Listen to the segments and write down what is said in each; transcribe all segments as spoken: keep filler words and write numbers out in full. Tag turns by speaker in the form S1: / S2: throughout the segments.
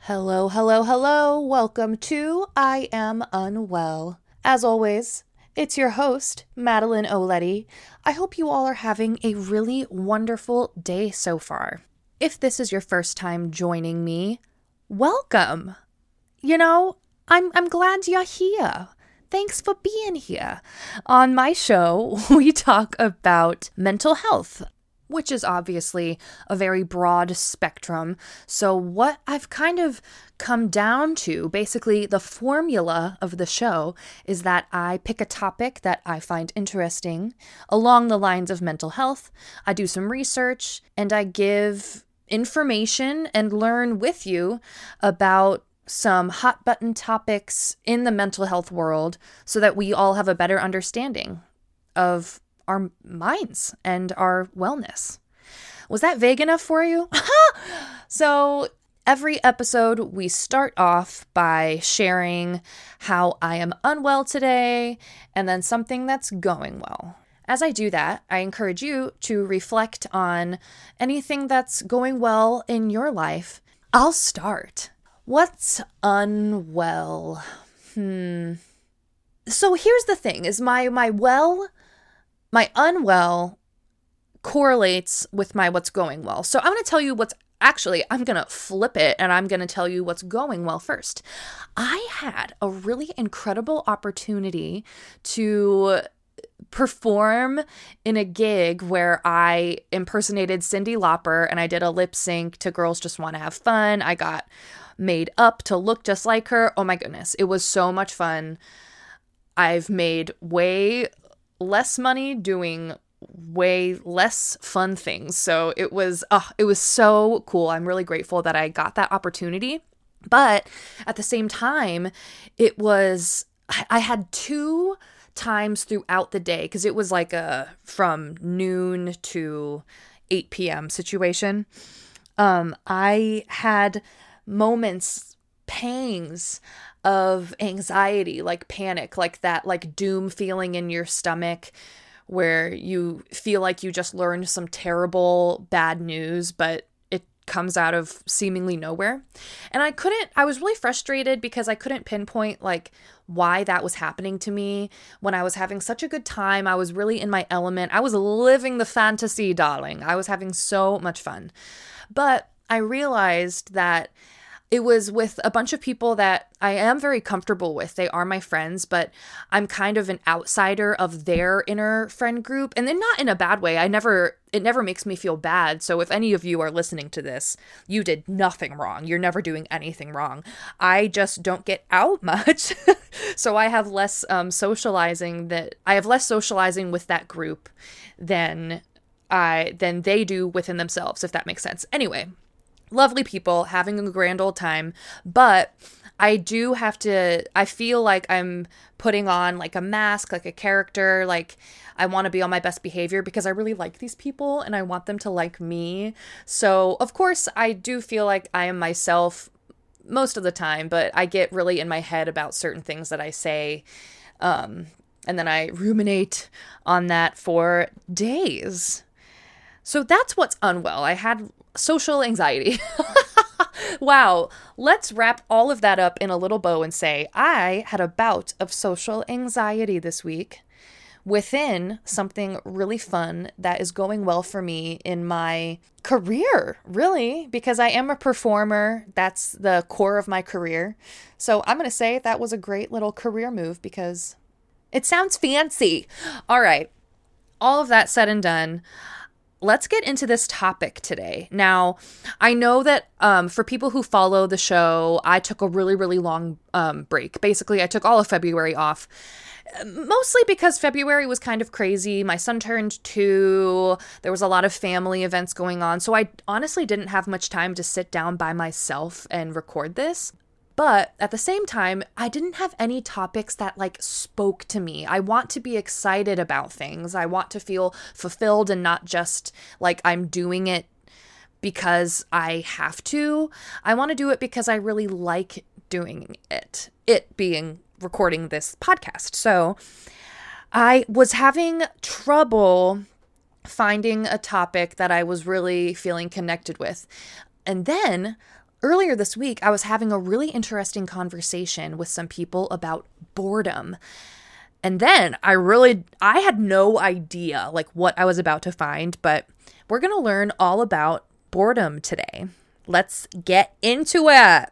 S1: Hello, hello, hello. Welcome to I Am Unwell. As always, it's your host, Madeline O'Letty. I hope you all are having a really wonderful day so far. If this is your first time joining me, welcome. You know, I'm I'm glad you're here. Thanks for being here. On my show, we talk about mental health, which is obviously a very broad spectrum. So what I've kind of come down to, basically the formula of the show, is that I pick a topic that I find interesting along the lines of mental health. I do some research and I give information and learn with you about some hot button topics in the mental health world so that we all have a better understanding of our minds and our wellness. Was that vague enough for you? So every episode we start off by sharing how I am unwell today and then something that's going well. As I do that, I encourage you to reflect on anything that's going well in your life. I'll start. What's unwell? Hmm. So here's the thing, is my my well My unwell correlates with my what's going well. So I'm going to tell you what's actually, I'm going to flip it and I'm going to tell you what's going well first. I had a really incredible opportunity to perform in a gig where I impersonated Cyndi Lauper and I did a lip sync to Girls Just Want to Have Fun. I got made up to look just like her. Oh my goodness. It was so much fun. I've made way less money doing way less fun things. So it was, uh, it was so cool. I'm really grateful that I got that opportunity. But at the same time, it was, I had two times throughout the day, because it was like a from noon to eight p.m. situation. Um, I had moments, pangs of anxiety, like panic, like that, like doom feeling in your stomach where you feel like you just learned some terrible bad news, but it comes out of seemingly nowhere. And I couldn't, I was really frustrated because I couldn't pinpoint like why that was happening to me when I was having such a good time. I was really in my element. I was living the fantasy, darling. I was having so much fun. But I realized that it was with a bunch of people that I am very comfortable with. They are my friends, but I'm kind of an outsider of their inner friend group. And then not in a bad way. I never, it never makes me feel bad. So if any of you are listening to this, you did nothing wrong. You're never doing anything wrong. I just don't get out much. So I have less um, socializing that, I have less socializing with that group than I, than they do within themselves, if that makes sense. Anyway. Lovely people, having a grand old time, but I do have to, I feel like I'm putting on like a mask, like a character, like I want to be on my best behavior because I really like these people and I want them to like me. So of course I do feel like I am myself most of the time, but I get really in my head about certain things that I say. Um, and then I ruminate on that for days. So that's what's unwell. I had social anxiety. Wow. Let's wrap all of that up in a little bow and say, I had a bout of social anxiety this week within something really fun that is going well for me in my career, really, because I am a performer. That's the core of my career. So I'm going to say that was a great little career move because it sounds fancy. All right. All of that said and done. Let's get into this topic today. Now, I know that um, for people who follow the show, I took a really, really long um, break. Basically, I took all of February off, mostly because February was kind of crazy. My son turned two. There was a lot of family events going on. So I honestly didn't have much time to sit down by myself and record this. But at the same time, I didn't have any topics that like spoke to me. I want to be excited about things. I want to feel fulfilled and not just like I'm doing it because I have to. I want to do it because I really like doing it, it being recording this podcast. So I was having trouble finding a topic that I was really feeling connected with. And then Earlier this week, I was having a really interesting conversation with some people about boredom. And then I really, I had no idea like what I was about to find, but we're going to learn all about boredom today. Let's get into it.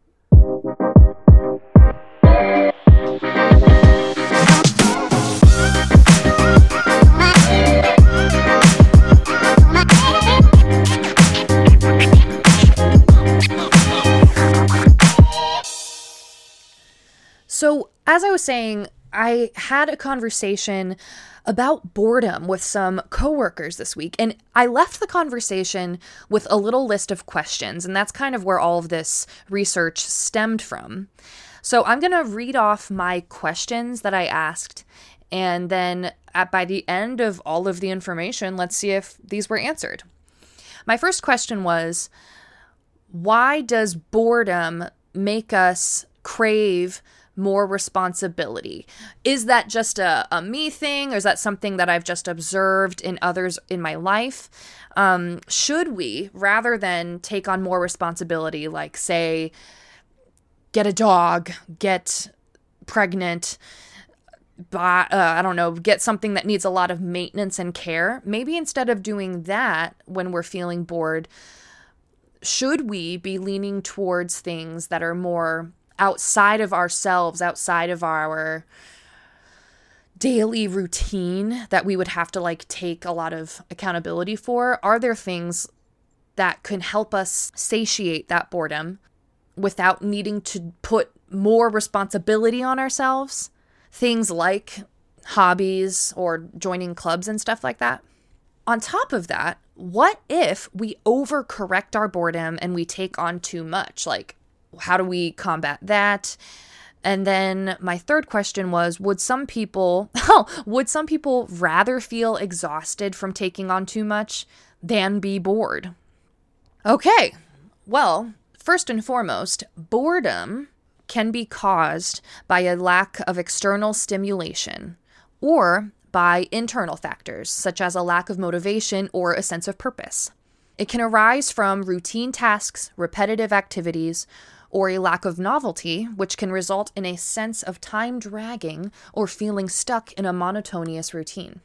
S1: So, as I was saying, I had a conversation about boredom with some coworkers this week, and I left the conversation with a little list of questions, and that's kind of where all of this research stemmed from. So I'm going to read off my questions that I asked, and then at, by the end of all of the information, let's see if these were answered. My first question was, why does boredom make us crave more responsibility? Is that just a, a me thing, or is that something that I've just observed in others in my life? Um, should we, rather than take on more responsibility, like say, get a dog, get pregnant, buy, uh, I don't know, get something that needs a lot of maintenance and care, maybe instead of doing that when we're feeling bored, should we be leaning towards things that are more outside of ourselves, outside of our daily routine that we would have to like take a lot of accountability for? Are there things that can help us satiate that boredom without needing to put more responsibility on ourselves? Things like hobbies or joining clubs and stuff like that. On top of that, what if we overcorrect our boredom and we take on too much? Like, how do we combat that? And then my third question was, would some people, oh, would some people rather feel exhausted from taking on too much than be bored? Okay, well, first and foremost, boredom can be caused by a lack of external stimulation or by internal factors, such as a lack of motivation or a sense of purpose. It can arise from routine tasks, repetitive activities, or a lack of novelty, which can result in a sense of time dragging or feeling stuck in a monotonous routine.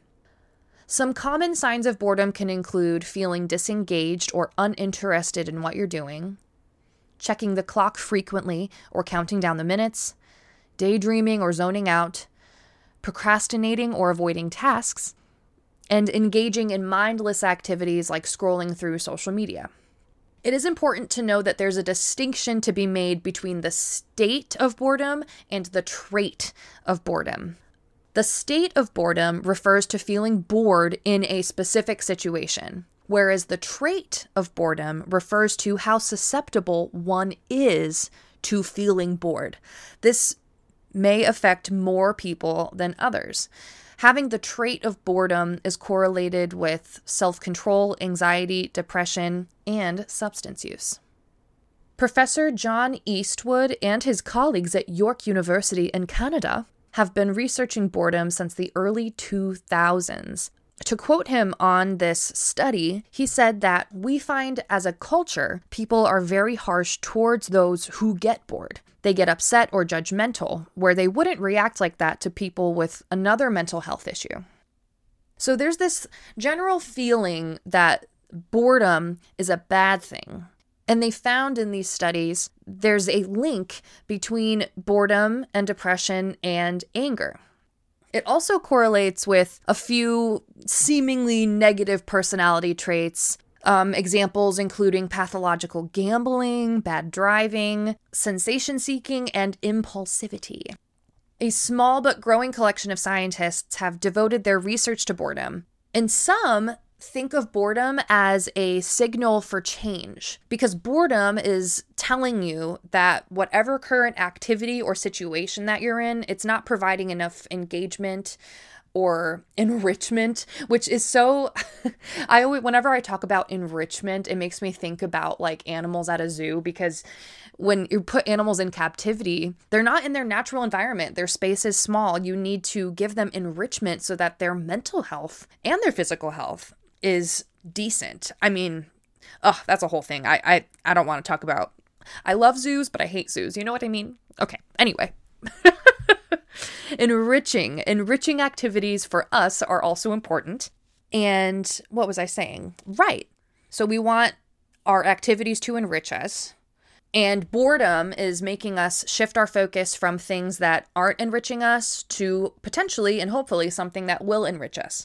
S1: Some common signs of boredom can include feeling disengaged or uninterested in what you're doing, checking the clock frequently or counting down the minutes, daydreaming or zoning out, procrastinating or avoiding tasks, and engaging in mindless activities like scrolling through social media. It is important to know that there's a distinction to be made between the state of boredom and the trait of boredom. The state of boredom refers to feeling bored in a specific situation, whereas the trait of boredom refers to how susceptible one is to feeling bored. This may affect more people than others. Having the trait of boredom is correlated with self-control, anxiety, depression, and substance use. Professor John Eastwood and his colleagues at York University in Canada have been researching boredom since the early two thousands. To quote him on this study, he said that we find as a culture, people are very harsh towards those who get bored. They get upset or judgmental, where they wouldn't react like that to people with another mental health issue. So there's this general feeling that boredom is a bad thing. And they found in these studies, there's a link between boredom and depression and anger. It also correlates with a few seemingly negative personality traits. Um, examples including pathological gambling, bad driving, sensation-seeking, and impulsivity. A small but growing collection of scientists have devoted their research to boredom, and some think of boredom as a signal for change, because boredom is telling you that whatever current activity or situation that you're in, it's not providing enough engagement or enrichment, which is so, I always, whenever I talk about enrichment, it makes me think about like animals at a zoo, because when you put animals in captivity, they're not in their natural environment. Their space is small. You need to give them enrichment so that their mental health and their physical health is decent. I mean, oh, that's a whole thing. I, I, I don't want to talk about I love zoos, but I hate zoos. You know what I mean? Okay. Anyway. Enriching. Enriching activities for us are also important. And what was I saying? Right. So we want our activities to enrich us. And boredom is making us shift our focus from things that aren't enriching us to potentially and hopefully something that will enrich us.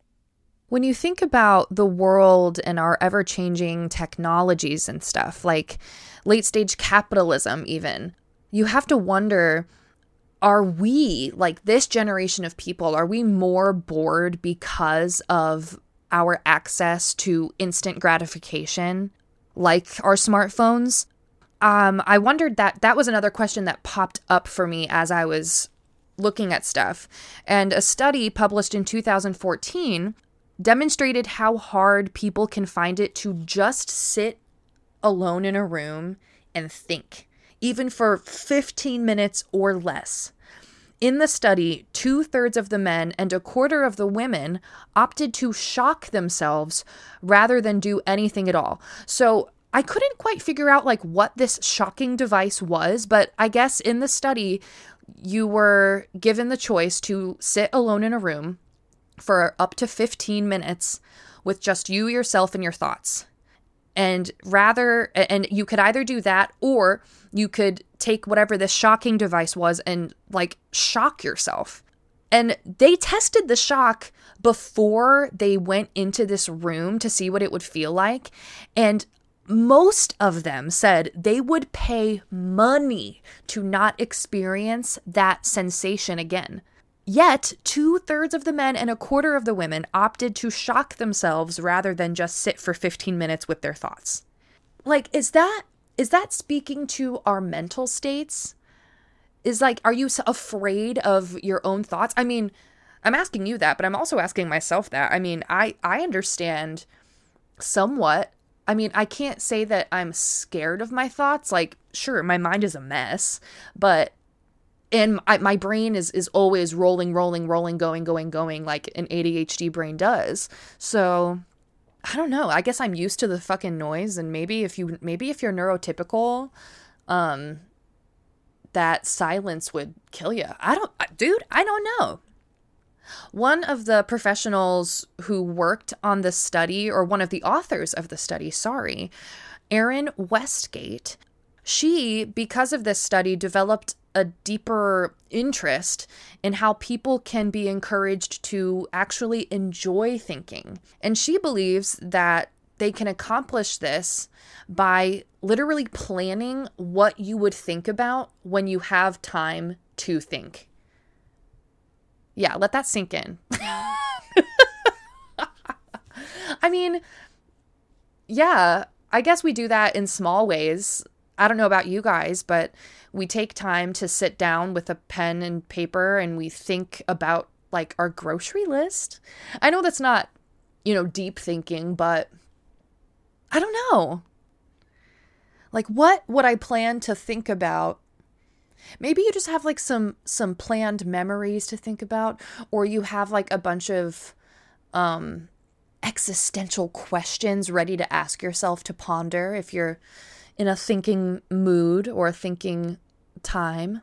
S1: When you think about the world and our ever-changing technologies and stuff, like late-stage capitalism even, you have to wonder, are we, like this generation of people, are we more bored because of our access to instant gratification, like our smartphones? Um, I wondered that, that was another question that popped up for me as I was looking at stuff. And a study published in two thousand fourteen demonstrated how hard people can find it to just sit alone in a room and think, even for fifteen minutes or less. In the study, two-thirds of the men and a quarter of the women opted to shock themselves rather than do anything at all. So I couldn't quite figure out like what this shocking device was, but I guess in the study, you were given the choice to sit alone in a room for up to fifteen minutes with just you, yourself, and your thoughts. And rather, and you could either do that or you could take whatever this shocking device was and like shock yourself. And they tested the shock before they went into this room to see what it would feel like. And most of them said they would pay money to not experience that sensation again. Yet, two-thirds of the men and a quarter of the women opted to shock themselves rather than just sit for fifteen minutes with their thoughts. Like, is that is that speaking to our mental states? Is like, are you afraid of your own thoughts? I mean, I'm asking you that, but I'm also asking myself that. I mean, I, I understand somewhat. I mean, I can't say that I'm scared of my thoughts. Like, sure, my mind is a mess, but And I, my brain is, is always rolling, rolling, rolling, going, going, going like an A D H D brain does. So I don't know. I guess I'm used to the fucking noise. And maybe if you, maybe if you're neurotypical, um, that silence would kill you. I don't, dude, I don't know. One of the professionals who worked on the study, or one of the authors of the study, sorry, Erin Westgate, she, because of this study, developed a deeper interest in how people can be encouraged to actually enjoy thinking. And she believes that they can accomplish this by literally planning what you would think about when you have time to think. Yeah, let that sink in. I mean, yeah, I guess we do that in small ways. I don't know about you guys, but we take time to sit down with a pen and paper and we think about like our grocery list. I know that's not, you know, deep thinking, but I don't know. Like, what would I plan to think about? Maybe you just have like some some planned memories to think about, or you have like a bunch of um, existential questions ready to ask yourself to ponder if you're in a thinking mood or a thinking time.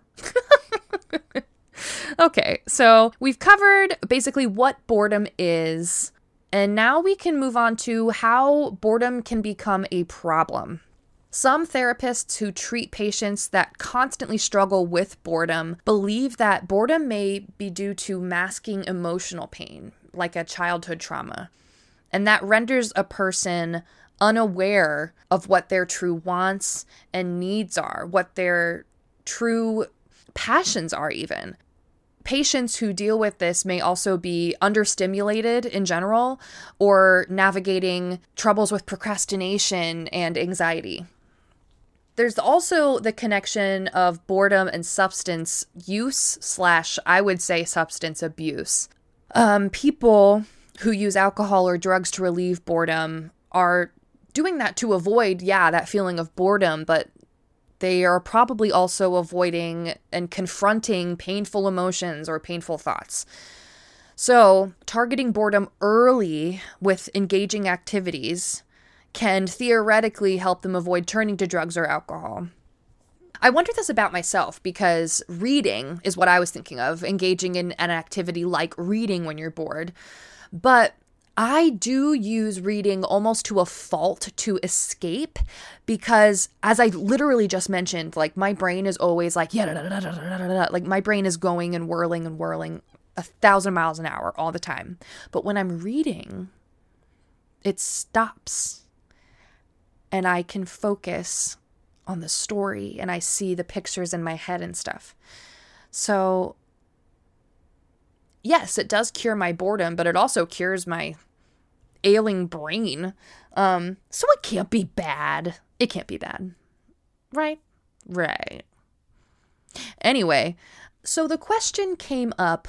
S1: Okay, so we've covered basically what boredom is, and now we can move on to how boredom can become a problem. Some therapists who treat patients that constantly struggle with boredom believe that boredom may be due to masking emotional pain, like a childhood trauma, and that renders a person unaware of what their true wants and needs are, what their true passions are even. Patients who deal with this may also be understimulated in general or navigating troubles with procrastination and anxiety. There's also the connection of boredom and substance use slash, I would say, substance abuse. Um, people who use alcohol or drugs to relieve boredom are doing that to avoid, yeah, that feeling of boredom, but they are probably also avoiding and confronting painful emotions or painful thoughts. So, targeting boredom early with engaging activities can theoretically help them avoid turning to drugs or alcohol. I wonder this about myself because reading is what I was thinking of, engaging in an activity like reading when you're bored. But I do use reading almost to a fault to escape because, as I literally just mentioned, like my brain is always like, yeah, da, da, da, da, da, da, da. Like my brain is going and whirling and whirling a thousand miles an hour all the time. But when I'm reading, it stops and I can focus on the story and I see the pictures in my head and stuff. So yes, it does cure my boredom, but it also cures my ailing brain. Um, so it can't be bad. It can't be bad. Right? Right. Anyway, so the question came up,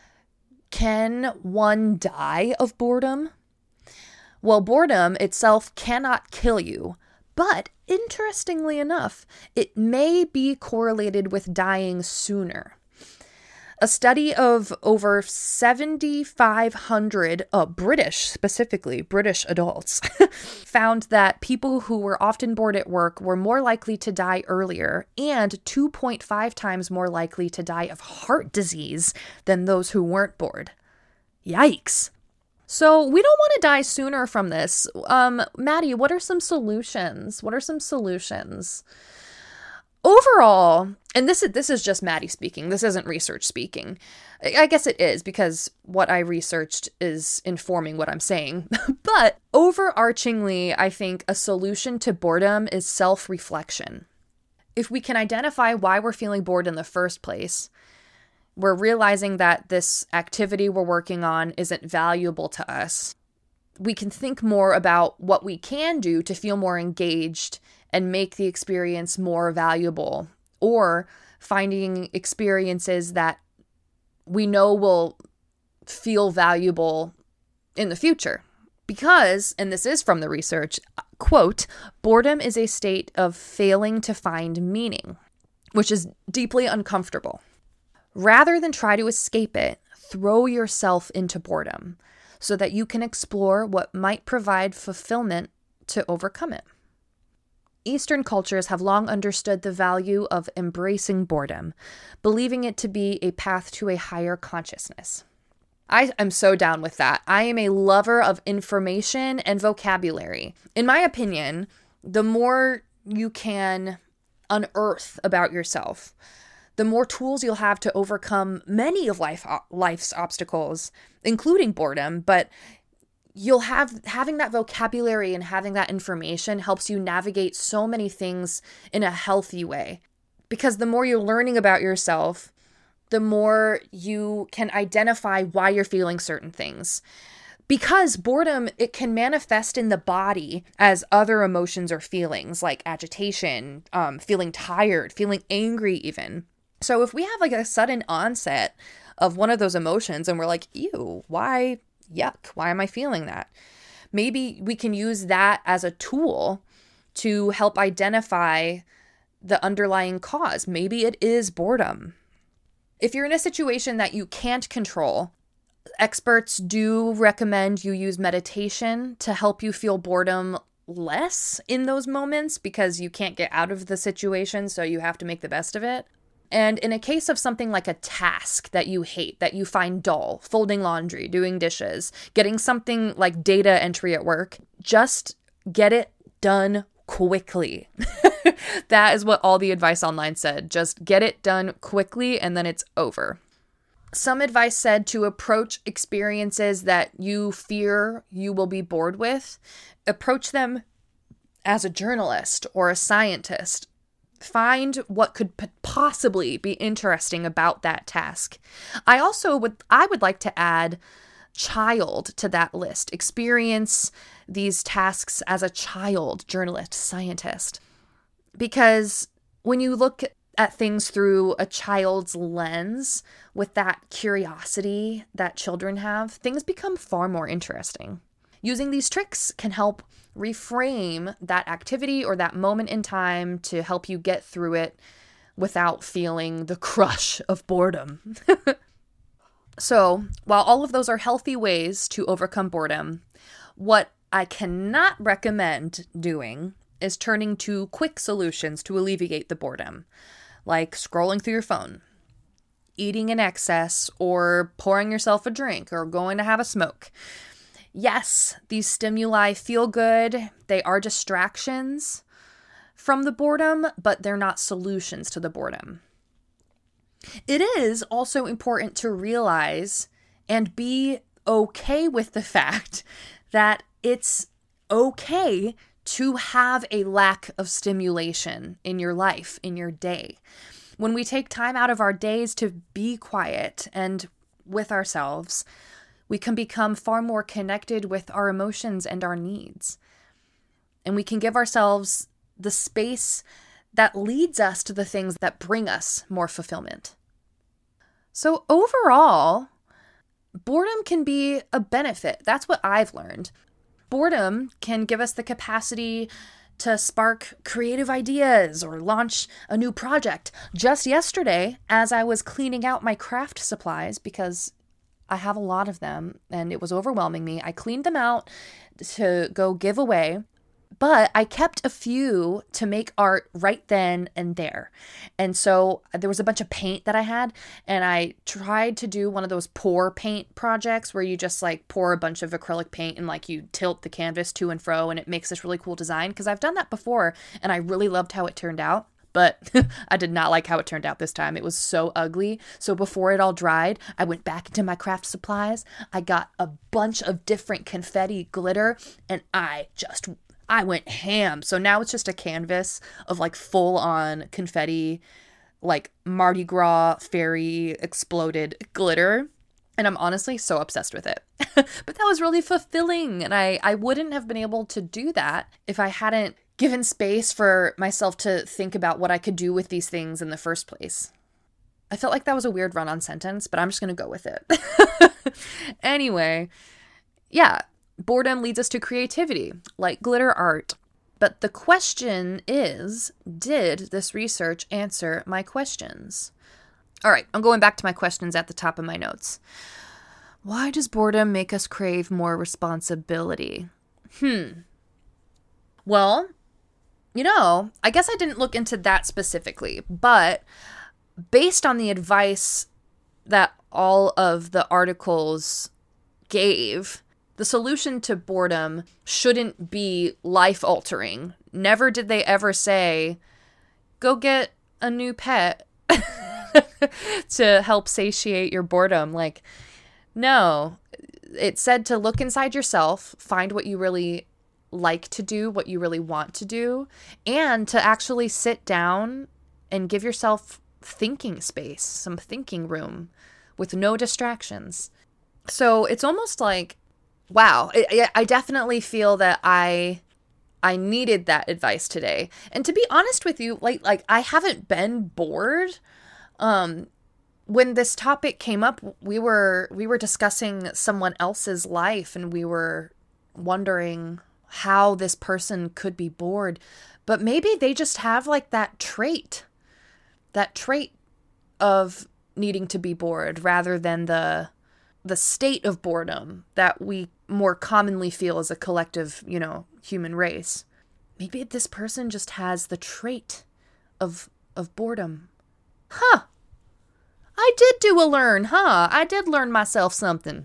S1: can one die of boredom? Well, boredom itself cannot kill you, but interestingly enough, it may be correlated with dying sooner. A study of over seven thousand five hundred uh, British, specifically British adults, found that people who were often bored at work were more likely to die earlier and two point five times more likely to die of heart disease than those who weren't bored. Yikes. So we don't want to die sooner from this. Um, Maddie, what are some solutions? What are some solutions? Overall, and this is this is just Maddie speaking. This isn't research speaking. I guess it is because what I researched is informing what I'm saying. But overarchingly, I think a solution to boredom is self-reflection. If we can identify why we're feeling bored in the first place, we're realizing that this activity we're working on isn't valuable to us. We can think more about what we can do to feel more engaged and make the experience more valuable, or finding experiences that we know will feel valuable in the future. Because, and this is from the research, quote, boredom is a state of failing to find meaning, which is deeply uncomfortable. Rather than try to escape it, throw yourself into boredom so that you can explore what might provide fulfillment to overcome it. Eastern cultures have long understood the value of embracing boredom, believing it to be a path to a higher consciousness. I am so down with that. I am a lover of information and vocabulary. In my opinion, the more you can unearth about yourself, the more tools you'll have to overcome many of life, life's obstacles, including boredom, but you'll have having that vocabulary and having that information helps you navigate so many things in a healthy way. Because the more you're learning about yourself, the more you can identify why you're feeling certain things. Because boredom, it can manifest in the body as other emotions or feelings like agitation, um, feeling tired, feeling angry even. So if we have like a sudden onset of one of those emotions and we're like, ew, why? Yuck, why am I feeling that? Maybe we can use that as a tool to help identify the underlying cause. Maybe it is boredom. If you're in a situation that you can't control, experts do recommend you use meditation to help you feel boredom less in those moments because you can't get out of the situation, so you have to make the best of it. And in a case of something like a task that you hate, that you find dull, folding laundry, doing dishes, getting something like data entry at work, just get it done quickly. That is what all the advice online said. Just get it done quickly and then it's over. Some advice said to approach experiences that you fear you will be bored with. Approach them as a journalist or a scientist. Find what could possibly be interesting about that task. I also would, I would like to add child to that list. Experience these tasks as a child, journalist, scientist. Because when you look at things through a child's lens, with that curiosity that children have, things become far more interesting. Using these tricks can help reframe that activity or that moment in time to help you get through it without feeling the crush of boredom. So, while all of those are healthy ways to overcome boredom, what I cannot recommend doing is turning to quick solutions to alleviate the boredom, like scrolling through your phone, eating in excess, or pouring yourself a drink, or going to have a smoke. Yes, these stimuli feel good. They are distractions from the boredom, but they're not solutions to the boredom. It is also important to realize and be okay with the fact that it's okay to have a lack of stimulation in your life, in your day. When we take time out of our days to be quiet and with ourselves, we can become far more connected with our emotions and our needs. And we can give ourselves the space that leads us to the things that bring us more fulfillment. So overall, boredom can be a benefit. That's what I've learned. Boredom can give us the capacity to spark creative ideas or launch a new project. Just yesterday, as I was cleaning out my craft supplies, because I have a lot of them and it was overwhelming me, I cleaned them out to go give away. But I kept a few to make art right then and there. And so there was a bunch of paint that I had, and I tried to do one of those pour paint projects where you just like pour a bunch of acrylic paint and like you tilt the canvas to and fro and it makes this really cool design, because I've done that before and I really loved how it turned out. But I did not like how it turned out this time. It was so ugly. So before it all dried, I went back into my craft supplies. I got a bunch of different confetti glitter, and I just... I went ham. So now it's just a canvas of like full on confetti, like Mardi Gras fairy exploded glitter. And I'm honestly so obsessed with it. But that was really fulfilling. And I, I wouldn't have been able to do that if I hadn't given space for myself to think about what I could do with these things in the first place. I felt like that was a weird run-on sentence, but I'm just going to go with it. Anyway, yeah. Boredom leads us to creativity, like glitter art. But the question is, did this research answer my questions? All right, I'm going back to my questions at the top of my notes. Why does boredom make us crave more responsibility? Hmm. Well, you know, I guess I didn't look into that specifically, but based on the advice that all of the articles gave, the solution to boredom shouldn't be life-altering. Never did they ever say, go get a new pet to help satiate your boredom. Like, no. It said to look inside yourself, find what you really like to do, what you really want to do, and to actually sit down and give yourself thinking space, some thinking room with no distractions. So it's almost like, wow, I, I definitely feel that I I needed that advice today. And to be honest with you, like like I haven't been bored. Um, when this topic came up, we were we were discussing someone else's life, and we were wondering how this person could be bored. But maybe they just have like that trait, that trait of needing to be bored rather than the the state of boredom that we more commonly feel as a collective, you know, human race. Maybe this person just has the trait of of boredom. Huh. I did do a learn, huh? I did learn myself something.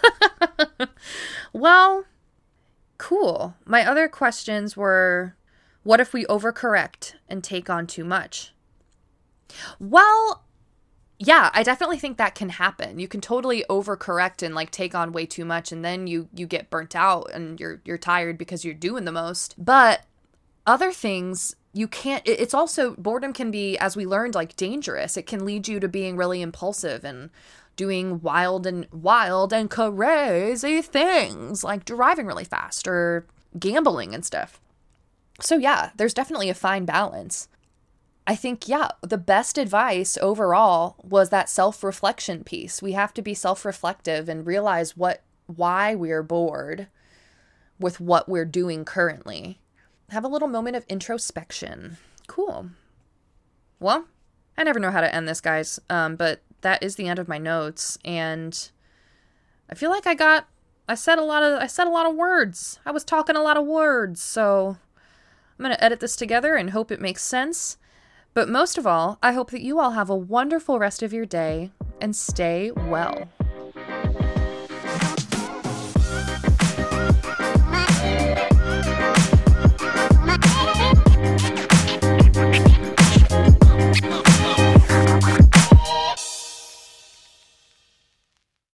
S1: Well, cool. My other questions were, what if we overcorrect and take on too much? Well, yeah, I definitely think that can happen. You can totally overcorrect and like take on way too much, and then you you get burnt out and you're you're tired because you're doing the most. But other things, you can't, it's also, boredom can be, as we learned, like dangerous. It can lead you to being really impulsive and doing wild and wild and crazy things like driving really fast or gambling and stuff. So yeah, there's definitely a fine balance. I think, yeah, the best advice overall was that self-reflection piece. We have to be self-reflective and realize what, why we're bored with what we're doing currently. Have a little moment of introspection. Cool. Well, I never know how to end this, guys, um, but that is the end of my notes, and I feel like I got I said a lot of I said a lot of words. I was talking a lot of words, so I'm going to edit this together and hope it makes sense. But most of all, I hope that you all have a wonderful rest of your day and stay well.